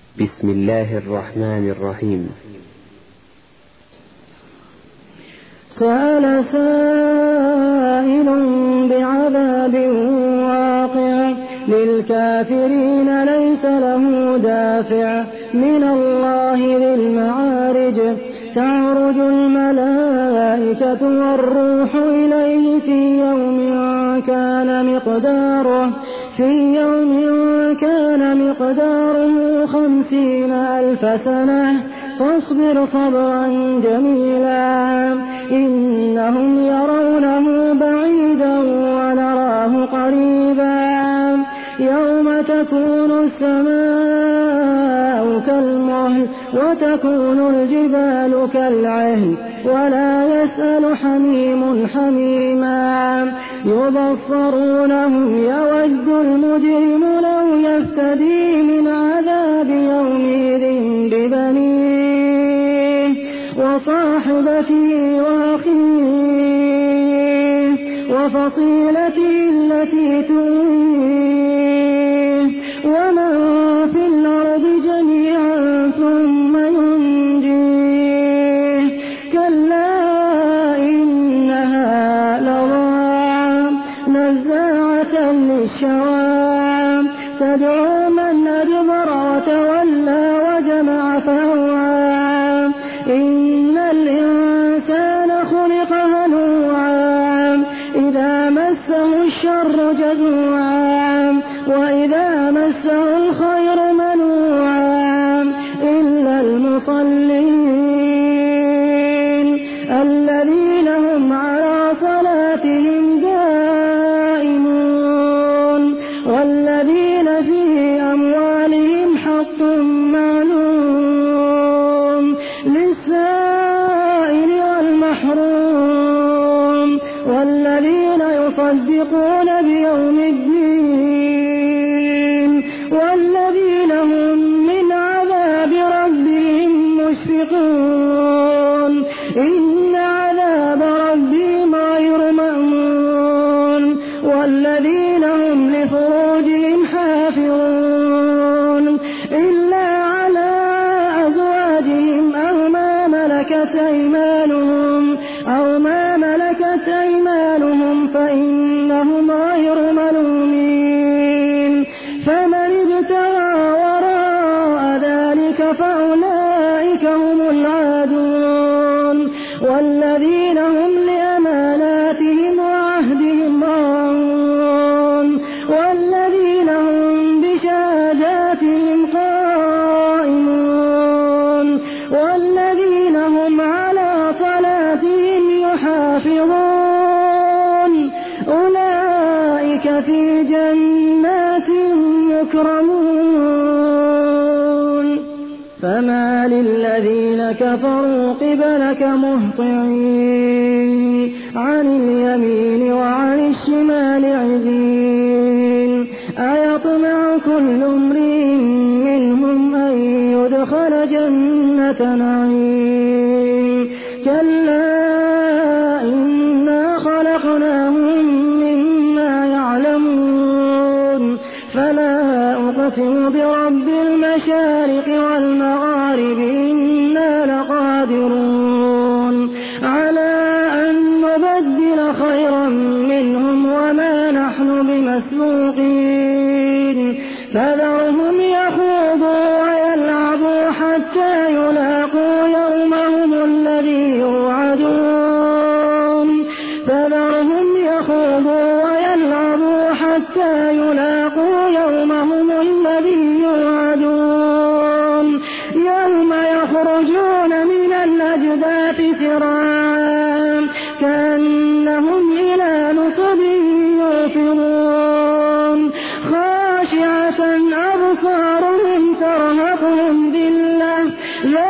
بسم الله الرحمن الرحيم. سأل سائل بعذاب واقع للكافرين ليس له دافع من الله ذي المعارج تعرج الملائكة والروح إليه في يوم كان مقداره 50,000 سنة فاصبر صبرا جميلا إنهم يرونه بعيدا ونراه قريبا يوم تكون السماء كالمهل وتكون الجبال كالعهن ولا يسأل حميم حميما يبصرونهم يود المجرم لو يفتدي من عذاب يومئذ ببنيه وصاحبته وأخيه وفصيلته التي تؤويه ومن في الأرض جميعا ثم ينجيه كلا إنها لظى نزاعة للشوى تدعو من أدبر وتولى وجمع فأوعى إن الإنسان خلق هلوعا إذا مسه الشر جزوعا وإذا مسه الخير منوعا إلا المصلين الذين هم على صلاتهم دائمون والذين في أموالهم حق معلوم للسائل والمحروم والذين يصدقون بيوم الدين والذين هم من عذاب ربهم مشفقون إن عذاب ربهم غير مأمون والذين هم لفروجهم حافظون إلا على أزواجهم أو ما ملكت أيمانهم فإنهم غير ملومين فمن ابتغى وراء ذلك فأولئك هم العادون والذين هم لأماناتهم وعهدهم راعون والذين هم بشهاداتهم قائمون والذين هم على صلاتهم يحافظون أولئك في جنات مكرمون فما للذين كفروا قبلك مهطعين عن اليمين وعن الشمال عزين أيطمع كل امرئ منهم أن يدخل جنة نعيم كلا إنا خلقناهم مما يعلمون فلا أقسم برب المشارق والمغارب إنا لقادرون على أن نبدل خيرا منهم وما نحن بمسبوقين فذرهم يخوضوا ويلعبوا حتى يلاقوا يومهم الذي يوعدون يوم يخرجون من الأجداث سراعا كأنهم إلى نصب يوفضون خاشعة أبصارهم ترهقهم ذلة